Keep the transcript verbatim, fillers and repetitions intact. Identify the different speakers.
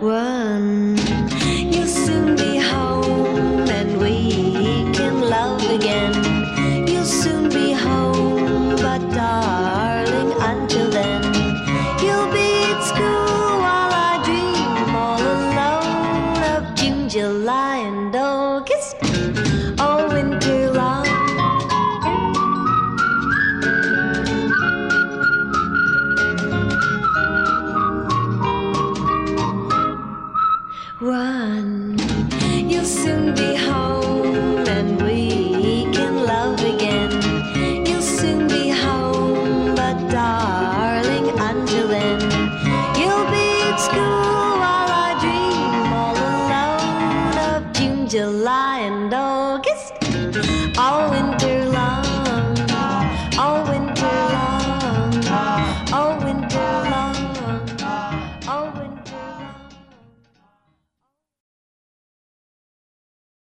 Speaker 1: Run, you'll soon be home and we can love again. You'll soon be home, but darling, until then, you'll be at school while I dream all alone of June, July, and August, all winter long. Run, you'll soon be